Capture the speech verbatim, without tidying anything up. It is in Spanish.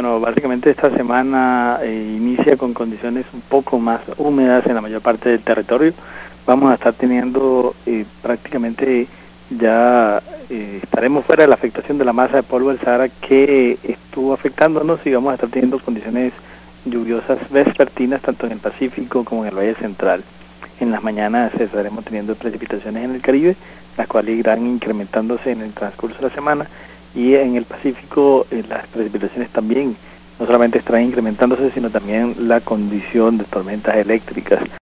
Bueno, básicamente esta semana eh, inicia con condiciones un poco más húmedas en la mayor parte del territorio. Vamos a estar teniendo eh, prácticamente ya eh, estaremos fuera de la afectación de la masa de polvo del Sahara que estuvo afectándonos y vamos a estar teniendo condiciones lluviosas vespertinas tanto en el Pacífico como en el Valle Central. En las mañanas estaremos teniendo precipitaciones en el Caribe, las cuales irán incrementándose en el transcurso de la semana, y en el Pacífico eh, las precipitaciones también no solamente estarán incrementándose, sino también la condición de tormentas eléctricas.